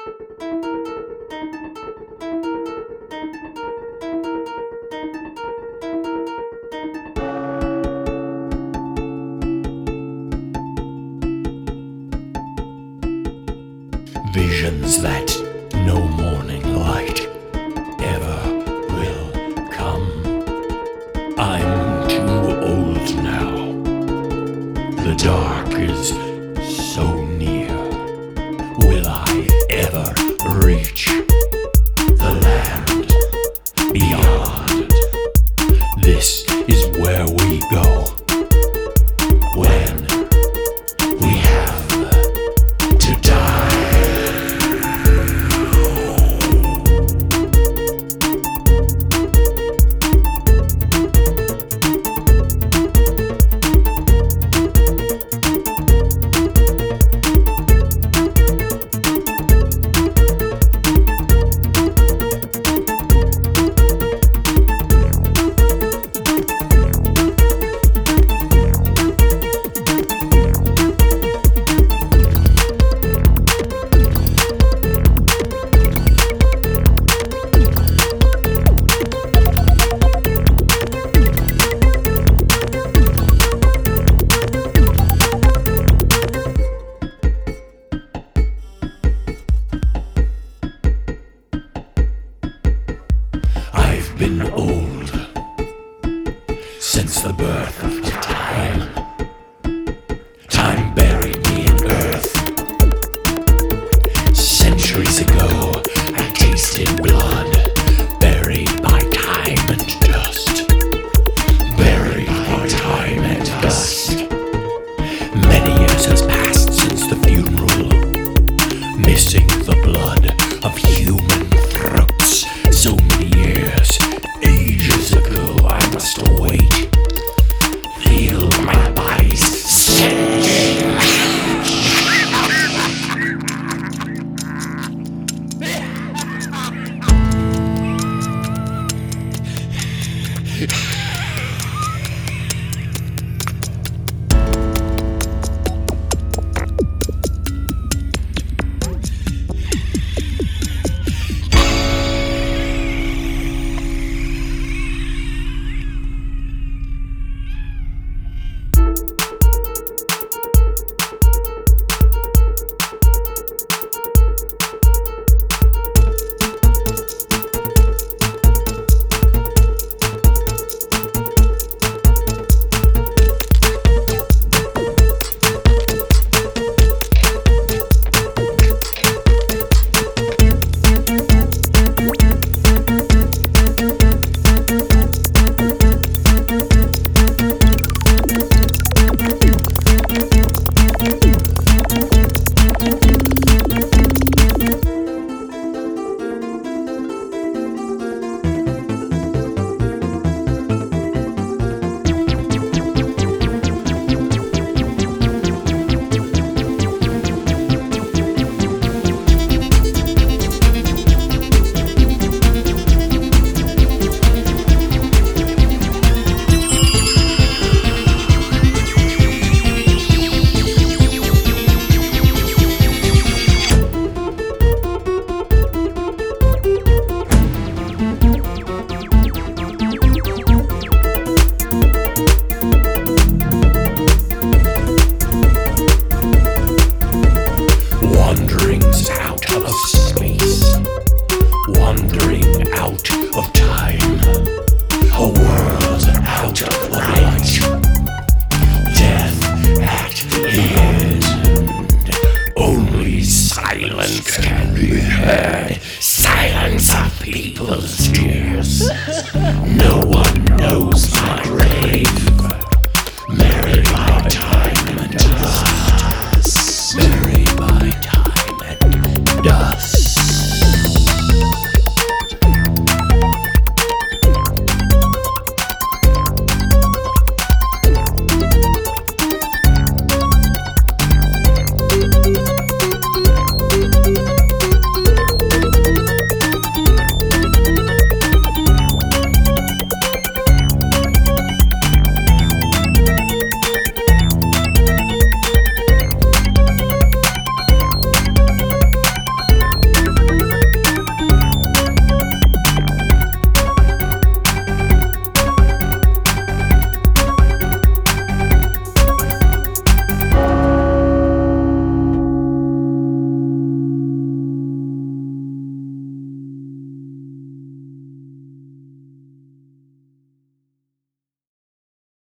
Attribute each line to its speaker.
Speaker 1: Visions that no morning light ever will come. I'm too old now. The dark is so near. Will I ever reach the land beyond? This is where we go when we have to die. I've been old since the birth of time. Time buried me in earth. Centuries ago, I tasted blood, buried by time and dust. Buried by time and dust. Many years has passed since the funeral, missing the blood of human throats. So many years, ages ago, I must await. Feel my body's sinking. Silence can be heard. Silence of people's tears. No one knows my grave. Married by time and dust. Married by time and dust.